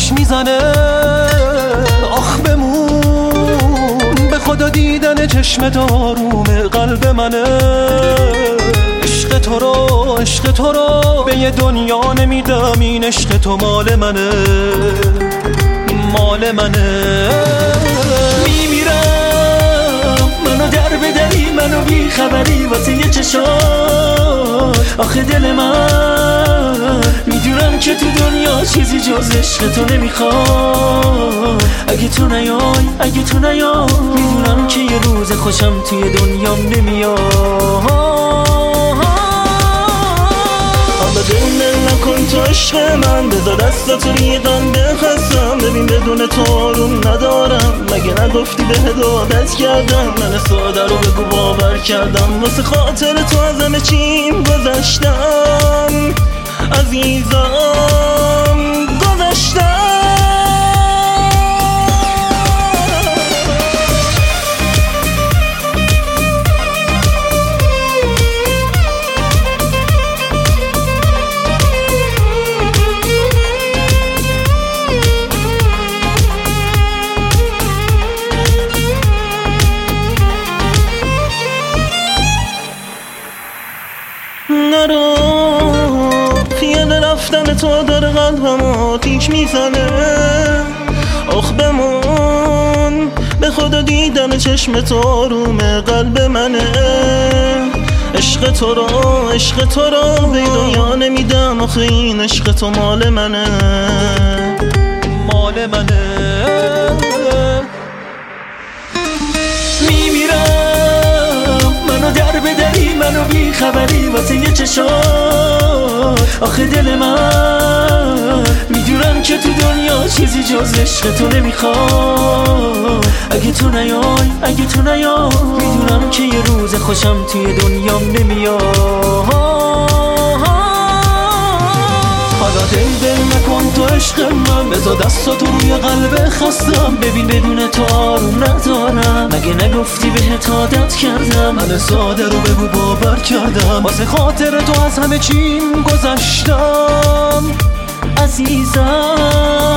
آتیش میزنه. آخ بمون، به خدا دیدن چشمت آروم قلب منه. عشق تو رو به یه دنیا نمیدم، این عشق تو مال منه، مال منه. میمیرم منو در بدری، منو بی خبری واسه یه چشات. آخه دل من میدونم که تو دنیا چیزی جز عشق تو نمیخواد. اگه تو نیای میدونم که یه روز خوشم توی دنیام نمیاد. حالا دل نکن تو عشق من، بذار دستات روی قلب خستم. ببین بدون تو آروم ندارم، مگه نگفتی بهت عادت کردم. من ساده رو بگو باور کردم، واسه خاطر تو از همه چیم گذشتم عزیزم، گذشتم. نرو خیال رفتن تو داره قلبم آتیش میزنه. آخ بمون، به خدا دیدن چشم تو آروم قلب منه. عشق تو رو به دنیا نمیدم، آخه این عشق تو مال منه، مال منه. در بدری منو بی خبری واسه یه چشات. آخه دل من میدونم که تو دنیا چیزی جز عشق تو نمیخواد. اگه تو نیای میدونم که یه روز خوشم توی دنیام نمیاد. حالا دل نکن تو عشق من، بذار دستاتو روی قلب خستم. ببین بدون تو آروم ندارم، مگه نگفتی بهت عادت کردم. من ساده رو بگو باور کردم، واسه خاطر تو از همه چیم گذشتم عزیزم.